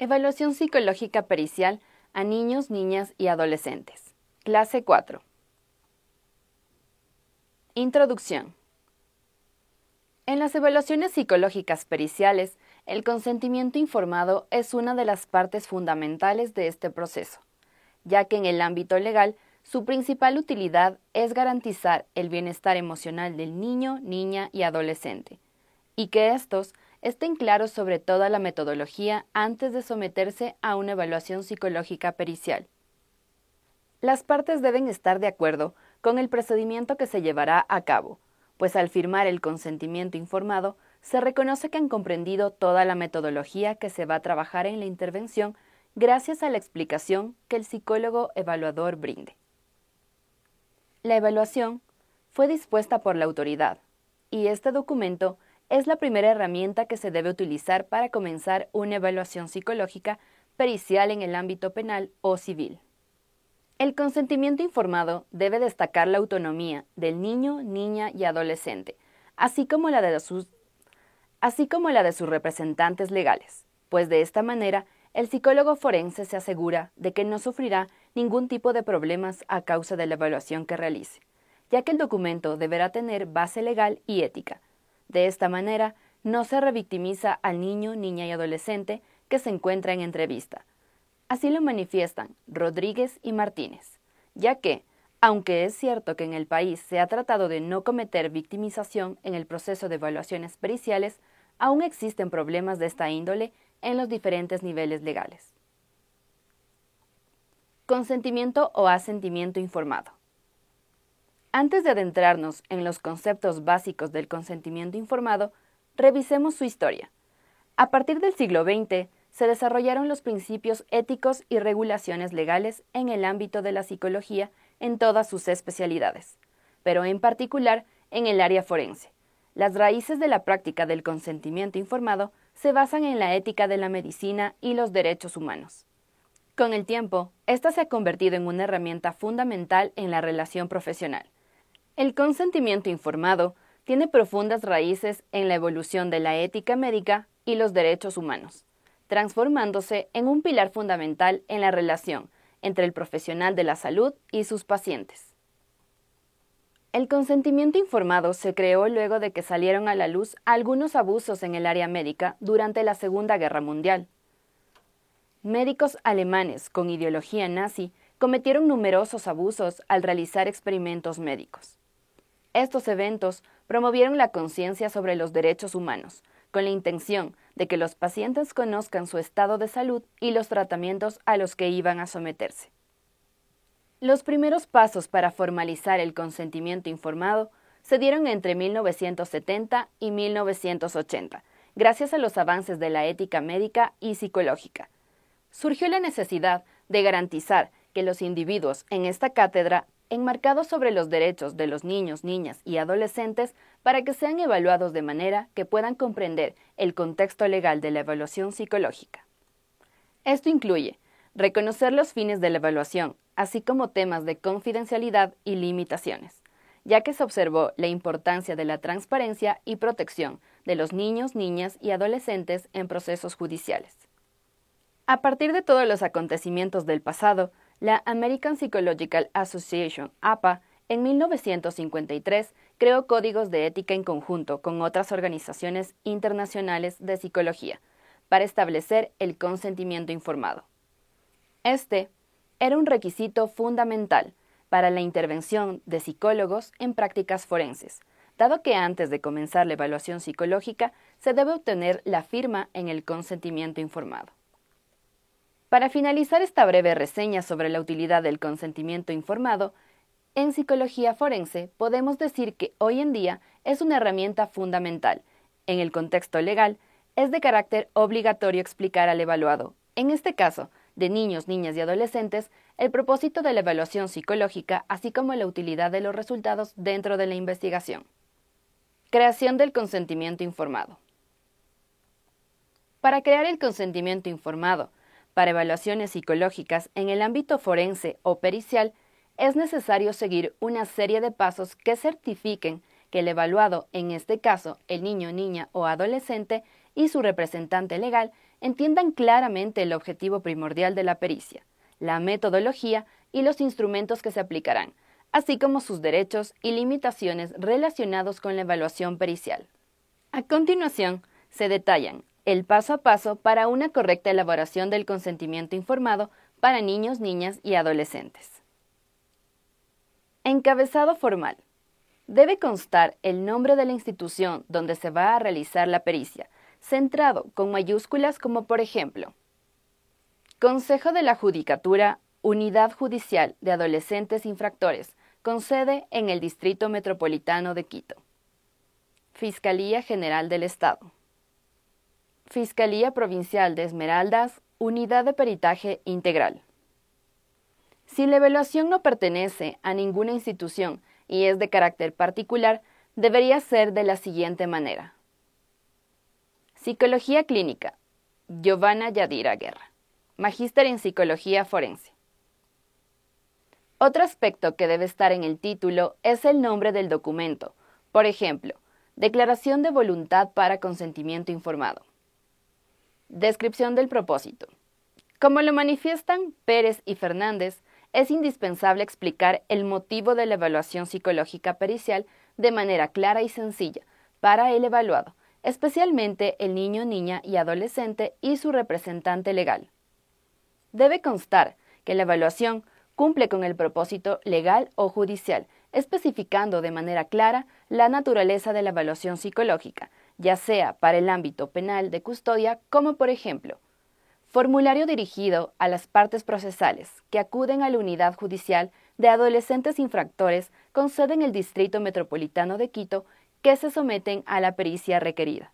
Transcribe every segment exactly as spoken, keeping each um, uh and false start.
Evaluación psicológica pericial a niños, niñas y adolescentes. Clase cuatro. Introducción. En las evaluaciones psicológicas periciales, el consentimiento informado es una de las partes fundamentales de este proceso, ya que en el ámbito legal, su principal utilidad es garantizar el bienestar emocional del niño, niña y adolescente, y que éstos estén claros sobre toda la metodología antes de someterse a una evaluación psicológica pericial. Las partes deben estar de acuerdo con el procedimiento que se llevará a cabo, pues al firmar el consentimiento informado, se reconoce que han comprendido toda la metodología que se va a trabajar en la intervención gracias a la explicación que el psicólogo evaluador brinde. La evaluación fue dispuesta por la autoridad, y este documento es la primera herramienta que se debe utilizar para comenzar una evaluación psicológica pericial en el ámbito penal o civil. El consentimiento informado debe destacar la autonomía del niño, niña y adolescente, así como la de sus, así como la de sus representantes legales, pues de esta manera el psicólogo forense se asegura de que no sufrirá ningún tipo de problemas a causa de la evaluación que realice, ya que el documento deberá tener base legal y ética. De esta manera, no se revictimiza al niño, niña y adolescente que se encuentra en entrevista. Así lo manifiestan Rodríguez y Martínez, ya que, aunque es cierto que en el país se ha tratado de no cometer victimización en el proceso de evaluaciones periciales, aún existen problemas de esta índole en los diferentes niveles legales. Consentimiento o asentimiento informado. Antes de adentrarnos en los conceptos básicos del consentimiento informado, revisemos su historia. A partir del siglo veinte, se desarrollaron los principios éticos y regulaciones legales en el ámbito de la psicología en todas sus especialidades, pero en particular en el área forense. Las raíces de la práctica del consentimiento informado se basan en la ética de la medicina y los derechos humanos. Con el tiempo, esta se ha convertido en una herramienta fundamental en la relación profesional. El consentimiento informado tiene profundas raíces en la evolución de la ética médica y los derechos humanos, transformándose en un pilar fundamental en la relación entre el profesional de la salud y sus pacientes. El consentimiento informado se creó luego de que salieron a la luz algunos abusos en el área médica durante la Segunda Guerra Mundial. Médicos alemanes con ideología nazi cometieron numerosos abusos al realizar experimentos médicos. Estos eventos promovieron la conciencia sobre los derechos humanos, con la intención de que los pacientes conozcan su estado de salud y los tratamientos a los que iban a someterse. Los primeros pasos para formalizar el consentimiento informado se dieron entre mil novecientos setenta y mil novecientos ochenta, gracias a los avances de la ética médica y psicológica. Surgió la necesidad de garantizar que los individuos en esta cátedra enmarcados sobre los derechos de los niños, niñas y adolescentes para que sean evaluados de manera que puedan comprender el contexto legal de la evaluación psicológica. Esto incluye reconocer los fines de la evaluación, así como temas de confidencialidad y limitaciones, ya que se observó la importancia de la transparencia y protección de los niños, niñas y adolescentes en procesos judiciales. A partir de todos los acontecimientos del pasado, la American Psychological Association, A P A, en mil novecientos cincuenta y tres creó códigos de ética en conjunto con otras organizaciones internacionales de psicología para establecer el consentimiento informado. Este era un requisito fundamental para la intervención de psicólogos en prácticas forenses, dado que antes de comenzar la evaluación psicológica se debe obtener la firma en el consentimiento informado. Para finalizar esta breve reseña sobre la utilidad del consentimiento informado, en psicología forense podemos decir que hoy en día es una herramienta fundamental. En el contexto legal, es de carácter obligatorio explicar al evaluado, en este caso, de niños, niñas y adolescentes, el propósito de la evaluación psicológica, así como la utilidad de los resultados dentro de la investigación. Creación del consentimiento informado. Para crear el consentimiento informado, para evaluaciones psicológicas en el ámbito forense o pericial, es necesario seguir una serie de pasos que certifiquen que el evaluado, en este caso el niño, niña o adolescente, y su representante legal, entiendan claramente el objetivo primordial de la pericia, la metodología y los instrumentos que se aplicarán, así como sus derechos y limitaciones relacionados con la evaluación pericial. A continuación, se detallan el paso a paso para una correcta elaboración del consentimiento informado para niños, niñas y adolescentes. Encabezado formal. Debe constar el nombre de la institución donde se va a realizar la pericia, centrado con mayúsculas como por ejemplo: Consejo de la Judicatura, Unidad Judicial de Adolescentes Infractores, con sede en el Distrito Metropolitano de Quito. Fiscalía General del Estado. Fiscalía Provincial de Esmeraldas, Unidad de Peritaje Integral. Si la evaluación no pertenece a ninguna institución y es de carácter particular, debería ser de la siguiente manera. Psicología Clínica. Giovanna Yadira Guerra. Magíster en Psicología Forense. Otro aspecto que debe estar en el título es el nombre del documento. Por ejemplo, Declaración de Voluntad para Consentimiento Informado. Descripción del propósito. Como lo manifiestan Pérez y Fernández, es indispensable explicar el motivo de la evaluación psicológica pericial de manera clara y sencilla para el evaluado, especialmente el niño, niña y adolescente y su representante legal. Debe constar que la evaluación cumple con el propósito legal o judicial, especificando de manera clara la naturaleza de la evaluación psicológica, ya sea para el ámbito penal de custodia, como por ejemplo, formulario dirigido a las partes procesales que acuden a la unidad judicial de adolescentes infractores con sede en el Distrito Metropolitano de Quito que se someten a la pericia requerida.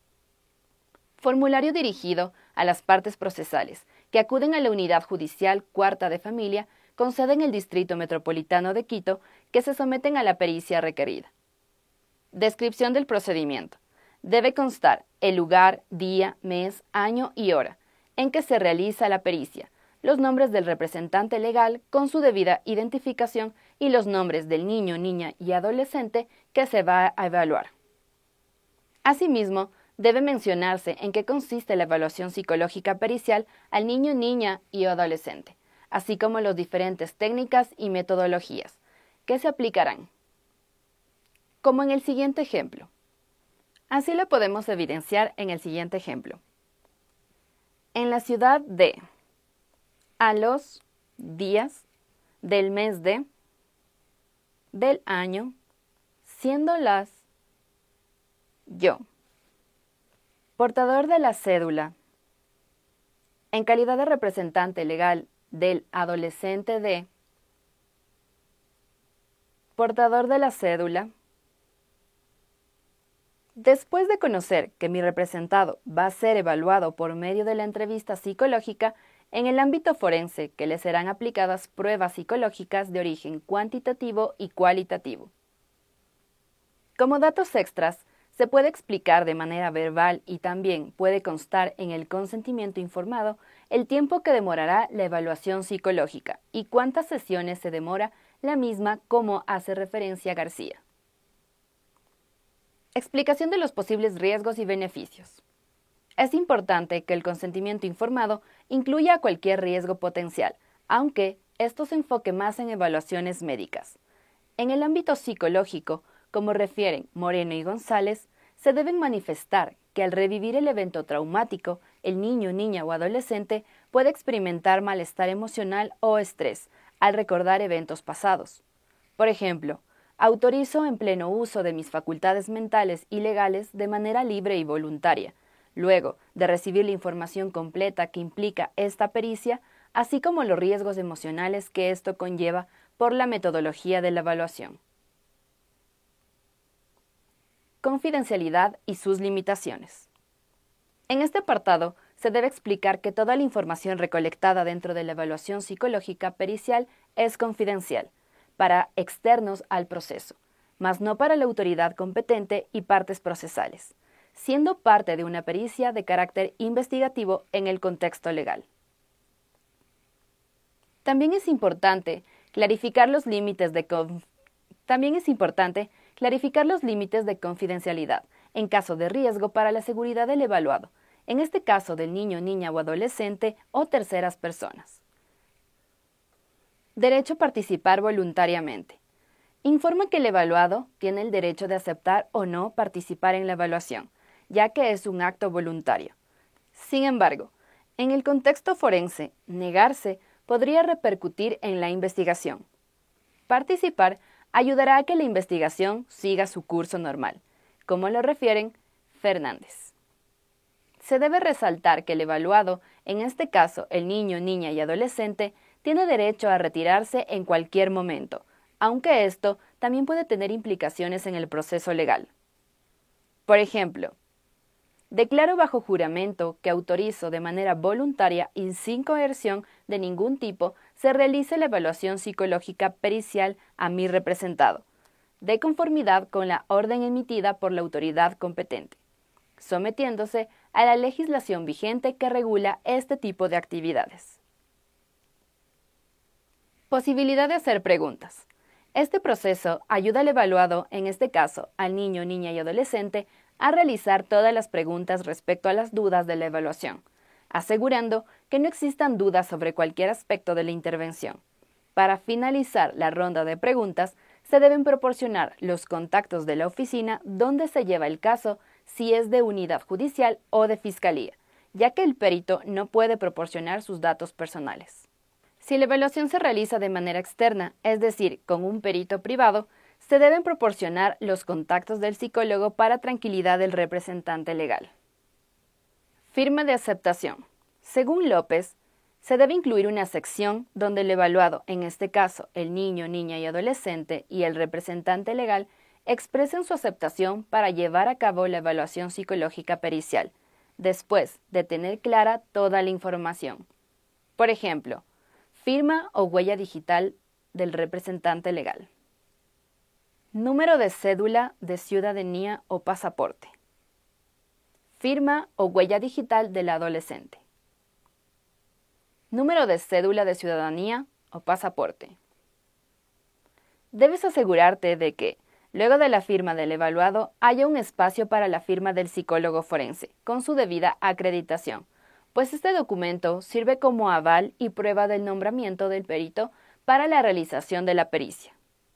Formulario dirigido a las partes procesales que acuden a la unidad judicial cuarta de familia con sede en el Distrito Metropolitano de Quito que se someten a la pericia requerida. Descripción del procedimiento. Debe constar el lugar, día, mes, año y hora en que se realiza la pericia, los nombres del representante legal con su debida identificación y los nombres del niño, niña y adolescente que se va a evaluar. Asimismo, debe mencionarse en qué consiste la evaluación psicológica pericial al niño, niña y adolescente, así como las diferentes técnicas y metodologías que se aplicarán. Como en el siguiente ejemplo. Así lo podemos evidenciar en el siguiente ejemplo. En la ciudad de, a los días del mes de, del año, siendo las, yo, portador de la cédula, en calidad de representante legal del adolescente de, portador de la cédula. Después de conocer que mi representado va a ser evaluado por medio de la entrevista psicológica, en el ámbito forense que le serán aplicadas pruebas psicológicas de origen cuantitativo y cualitativo. Como datos extras, se puede explicar de manera verbal y también puede constar en el consentimiento informado el tiempo que demorará la evaluación psicológica y cuántas sesiones se demora la misma, como hace referencia García. Explicación de los posibles riesgos y beneficios. Es importante que el consentimiento informado incluya cualquier riesgo potencial, aunque esto se enfoque más en evaluaciones médicas. En el ámbito psicológico, como refieren Moreno y González, se deben manifestar que al revivir el evento traumático, el niño, niña o adolescente puede experimentar malestar emocional o estrés al recordar eventos pasados. Por ejemplo, autorizo en pleno uso de mis facultades mentales y legales de manera libre y voluntaria, luego de recibir la información completa que implica esta pericia, así como los riesgos emocionales que esto conlleva por la metodología de la evaluación. Confidencialidad y sus limitaciones. En este apartado se debe explicar que toda la información recolectada dentro de la evaluación psicológica pericial es confidencial para externos al proceso, mas no para la autoridad competente y partes procesales, siendo parte de una pericia de carácter investigativo en el contexto legal. También es importante clarificar los límites de conf- También es importante clarificar los límites de confidencialidad en caso de riesgo para la seguridad del evaluado en este caso del niño, niña o adolescente o terceras personas. Derecho a participar voluntariamente. Informa que el evaluado tiene el derecho de aceptar o no participar en la evaluación, ya que es un acto voluntario. Sin embargo, en el contexto forense, negarse podría repercutir en la investigación. Participar ayudará a que la investigación siga su curso normal, como lo refieren Fernández. Se debe resaltar que el evaluado, en este caso el niño, niña y adolescente, tiene derecho a retirarse en cualquier momento, aunque esto también puede tener implicaciones en el proceso legal. Por ejemplo, declaro bajo juramento que autorizo de manera voluntaria y sin coerción de ningún tipo se realice la evaluación psicológica pericial a mi representado, de conformidad con la orden emitida por la autoridad competente, sometiéndose a la legislación vigente que regula este tipo de actividades. Posibilidad de hacer preguntas. Este proceso ayuda al evaluado, en este caso al niño, niña y adolescente, a realizar todas las preguntas respecto a las dudas de la evaluación, asegurando que no existan dudas sobre cualquier aspecto de la intervención. Para finalizar la ronda de preguntas, se deben proporcionar los contactos de la oficina donde se lleva el caso, si es de unidad judicial o de fiscalía, ya que el perito no puede proporcionar sus datos personales. Si la evaluación se realiza de manera externa, es decir, con un perito privado, se deben proporcionar los contactos del psicólogo para tranquilidad del representante legal. Firma de aceptación. Según López, se debe incluir una sección donde el evaluado, en este caso el niño, niña y adolescente, y el representante legal, expresen su aceptación para llevar a cabo la evaluación psicológica pericial, después de tener clara toda la información. Por ejemplo, firma o huella digital del representante legal. Número de cédula de ciudadanía o pasaporte. Firma o huella digital del adolescente. Número de cédula de ciudadanía o pasaporte. Debes asegurarte de que, luego de la firma del evaluado, haya un espacio para la firma del psicólogo forense, con su debida acreditación, pues este documento sirve como aval y prueba del nombramiento del perito para la realización de la pericia.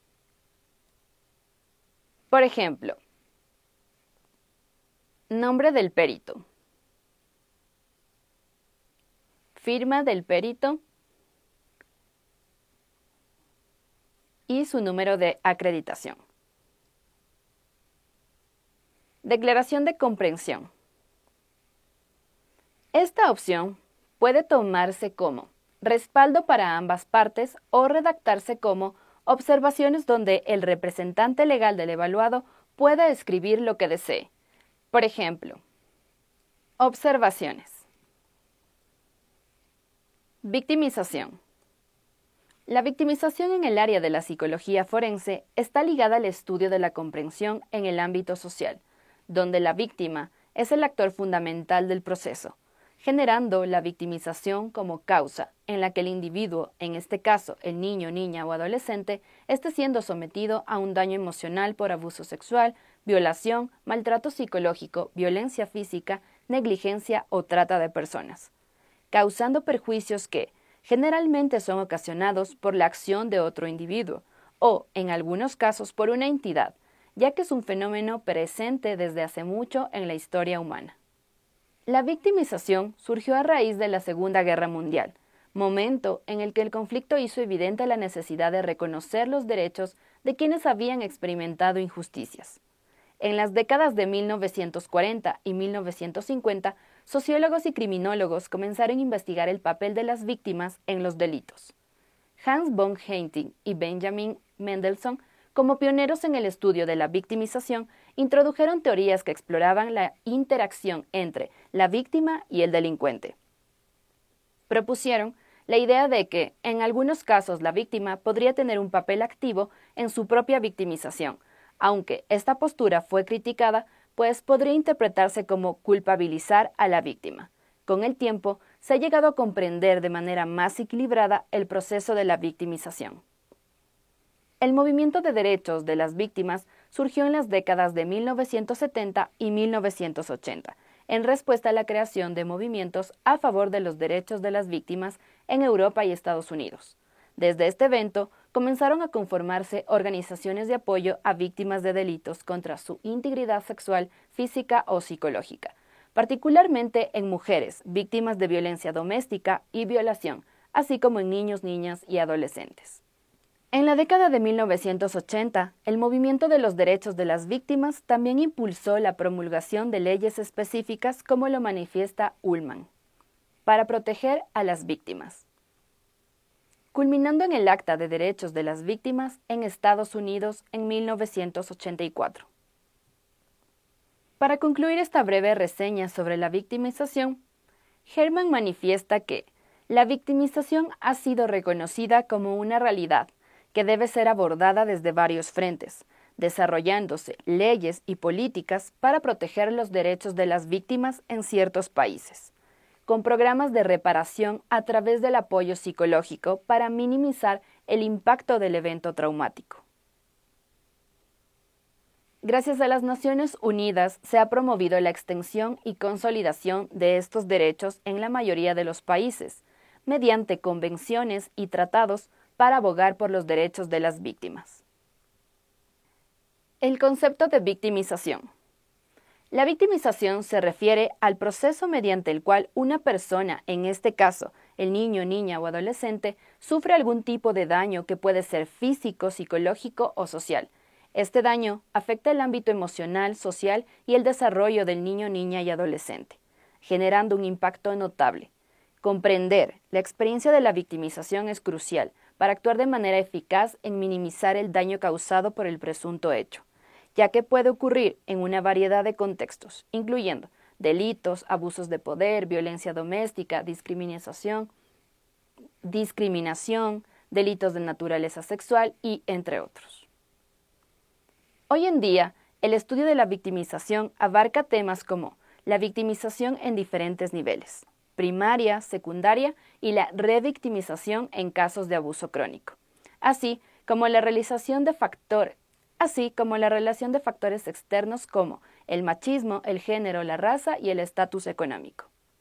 Por ejemplo, nombre del perito, firma del perito y su número de acreditación. Declaración de comprensión. Esta opción puede tomarse como respaldo para ambas partes o redactarse como observaciones donde el representante legal del evaluado pueda escribir lo que desee. Por ejemplo, observaciones. Victimización. La victimización en el área de la psicología forense está ligada al estudio de la comprensión en el ámbito social, donde la víctima es el actor fundamental del proceso, generando la victimización como causa en la que el individuo, en este caso el niño, niña o adolescente, esté siendo sometido a un daño emocional por abuso sexual, violación, maltrato psicológico, violencia física, negligencia o trata de personas, causando perjuicios que generalmente son ocasionados por la acción de otro individuo o, en algunos casos, por una entidad, ya que es un fenómeno presente desde hace mucho en la historia humana. La victimización surgió a raíz de la Segunda Guerra Mundial, momento en el que el conflicto hizo evidente la necesidad de reconocer los derechos de quienes habían experimentado injusticias. En las décadas de mil novecientos cuarenta y mil novecientos cincuenta, sociólogos y criminólogos comenzaron a investigar el papel de las víctimas en los delitos. Hans von Heinting y Benjamin Mendelssohn, como pioneros en el estudio de la victimización, introdujeron teorías que exploraban la interacción entre la víctima y el delincuente. Propusieron la idea de que, en algunos casos, la víctima podría tener un papel activo en su propia victimización, aunque esta postura fue criticada, pues podría interpretarse como culpabilizar a la víctima. Con el tiempo, se ha llegado a comprender de manera más equilibrada el proceso de la victimización. El movimiento de derechos de las víctimas surgió en las décadas de mil novecientos setenta y mil novecientos ochenta, en respuesta a la creación de movimientos a favor de los derechos de las víctimas en Europa y Estados Unidos. Desde este evento, comenzaron a conformarse organizaciones de apoyo a víctimas de delitos contra su integridad sexual, física o psicológica, particularmente en mujeres víctimas de violencia doméstica y violación, así como en niños, niñas y adolescentes. En la década de mil novecientos ochenta, el movimiento de los derechos de las víctimas también impulsó la promulgación de leyes específicas como lo manifiesta Ullman, para proteger a las víctimas, culminando en el Acta de Derechos de las Víctimas en Estados Unidos en mil novecientos ochenta y cuatro. Para concluir esta breve reseña sobre la victimización, Herman manifiesta que la victimización ha sido reconocida como una realidad que debe ser abordada desde varios frentes, desarrollándose leyes y políticas para proteger los derechos de las víctimas en ciertos países, con programas de reparación a través del apoyo psicológico para minimizar el impacto del evento traumático. Gracias a las Naciones Unidas se ha promovido la extensión y consolidación de estos derechos en la mayoría de los países, mediante convenciones y tratados para abogar por los derechos de las víctimas. El concepto de victimización. La victimización se refiere al proceso mediante el cual una persona, en este caso el niño, niña o adolescente, sufre algún tipo de daño que puede ser físico, psicológico o social. Este daño afecta el ámbito emocional, social y el desarrollo del niño, niña y adolescente, generando un impacto notable. Comprender la experiencia de la victimización es crucial para actuar de manera eficaz en minimizar el daño causado por el presunto hecho, ya que puede ocurrir en una variedad de contextos, incluyendo delitos, abusos de poder, violencia doméstica, discriminación, discriminación, delitos de naturaleza sexual y entre otros. Hoy en día, el estudio de la victimización abarca temas como la victimización en diferentes niveles, primaria, secundaria y la revictimización en casos de abuso crónico, así como la realización de factores así como la relación de factores externos como el machismo, el género, la raza y el estatus económico.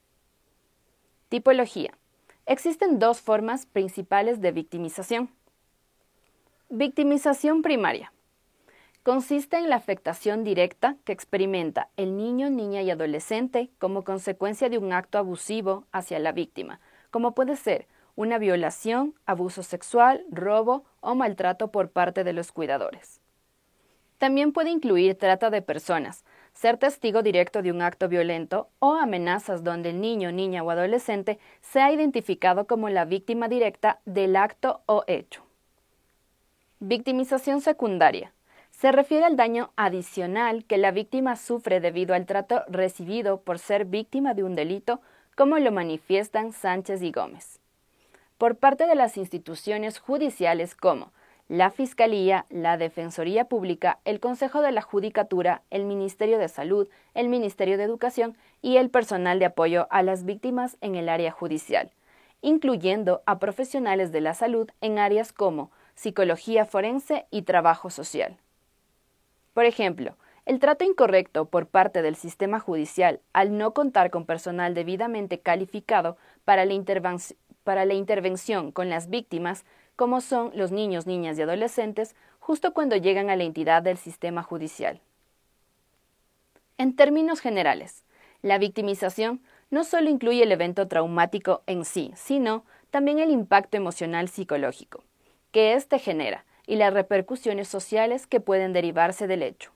Tipología. Existen dos formas principales de victimización. Victimización primaria. Consiste en la afectación directa que experimenta el niño, niña y adolescente como consecuencia de un acto abusivo hacia la víctima, como puede ser una violación, abuso sexual, robo o maltrato por parte de los cuidadores. También puede incluir trata de personas, ser testigo directo de un acto violento o amenazas donde el niño, niña o adolescente sea identificado como la víctima directa del acto o hecho. Victimización secundaria. Se refiere al daño adicional que la víctima sufre debido al trato recibido por ser víctima de un delito, como lo manifiestan Sánchez y Gómez, por parte de las instituciones judiciales como la Fiscalía, la Defensoría Pública, el Consejo de la Judicatura, el Ministerio de Salud, el Ministerio de Educación y el personal de apoyo a las víctimas en el área judicial, incluyendo a profesionales de la salud en áreas como psicología forense y trabajo social. Por ejemplo, el trato incorrecto por parte del sistema judicial al no contar con personal debidamente calificado para la, interven- para la intervención con las víctimas, como son los niños, niñas y adolescentes, justo cuando llegan a la entidad del sistema judicial. En términos generales, la victimización no solo incluye el evento traumático en sí, sino también el impacto emocional psicológico que éste genera y las repercusiones sociales que pueden derivarse del hecho.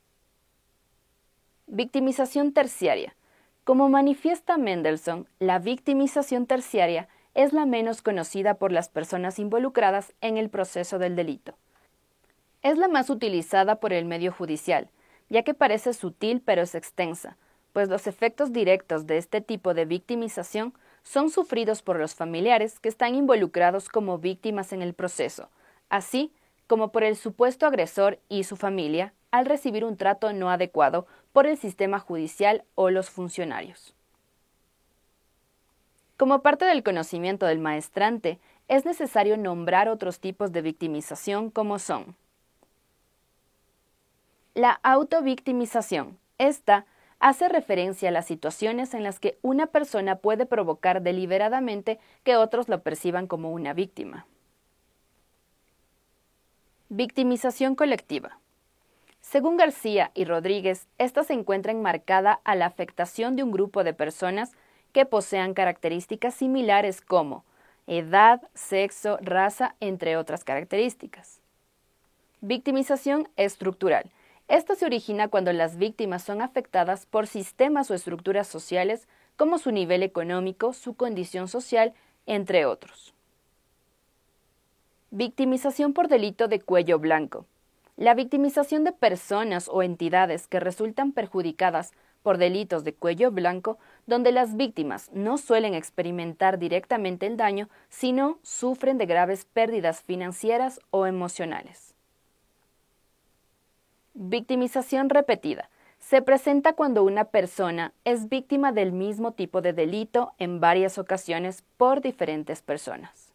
Victimización terciaria. Como manifiesta Mendelssohn, la victimización terciaria es la menos conocida por las personas involucradas en el proceso del delito. Es la más utilizada por el medio judicial, ya que parece sutil pero es extensa, pues los efectos directos de este tipo de victimización son sufridos por los familiares que están involucrados como víctimas en el proceso, así como por el supuesto agresor y su familia al recibir un trato no adecuado por el sistema judicial o los funcionarios. Como parte del conocimiento del maestrante, es necesario nombrar otros tipos de victimización como son la autovictimización. Esta hace referencia a las situaciones en las que una persona puede provocar deliberadamente que otros lo perciban como una víctima. Victimización colectiva. Según García y Rodríguez, esta se encuentra enmarcada a la afectación de un grupo de personas que posean características similares como edad, sexo, raza, entre otras características. Victimización estructural. Esta se origina cuando las víctimas son afectadas por sistemas o estructuras sociales como su nivel económico, su condición social, entre otros. Victimización por delito de cuello blanco. La victimización de personas o entidades que resultan perjudicadas por delitos de cuello blanco, donde las víctimas no suelen experimentar directamente el daño, sino sufren de graves pérdidas financieras o emocionales. Victimización repetida. Se presenta cuando una persona es víctima del mismo tipo de delito en varias ocasiones por diferentes personas.